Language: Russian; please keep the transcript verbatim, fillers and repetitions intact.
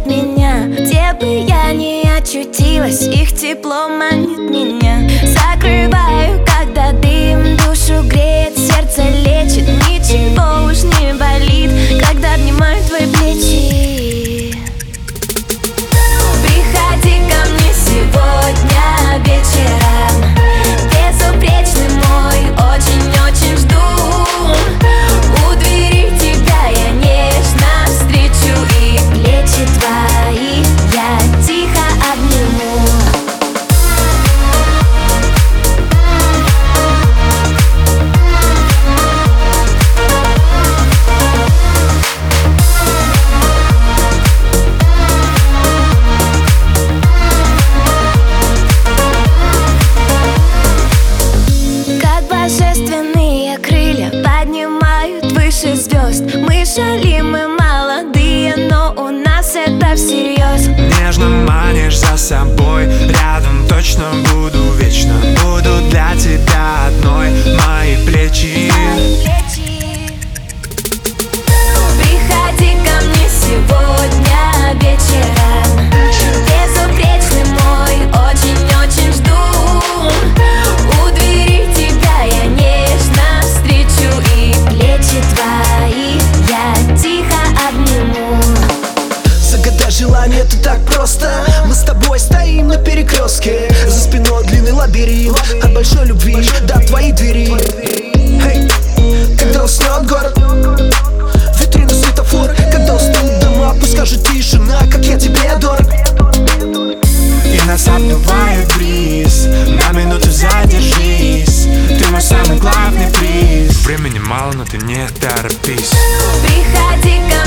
манит меня. Где бы я ни очутилась, их тепло манит меня. Закрываю, когда дым душу греет, сердце лечит, ничего уж не болит, когда обнимаю твои плечи. Приходи ко мне сегодня вечером, безупречный мой, очень-очень жду. У двери тебя я нежно встречу, и плечи твои я тихо обниму. Божественные крылья поднимают выше звезд. Мы шалим, мы молодые, но у нас это всерьез. Нежно манишь за собой, рядом точно буду вечно. Буду для тебя одной, мои плечи. Приходи ко мне сегодня вечером, безупречный мой, очень-очень жду. У двери тебя я нежно встречу, и плечи твои я тихо обниму. Загадай желание, это так просто. Мы с тобой стоим на перекрестке, за спиной длинный лабиринт от большой любви до твоей двери. Hey. Когда уснет город, витрина, светофор, когда уснут дома, пусть скажут тишина, как я тебе дорог. И нас обдувает бриз, на минуту задержись. Ты мой самый главный приз. Времени мало, но ты не торопись. Приходи ко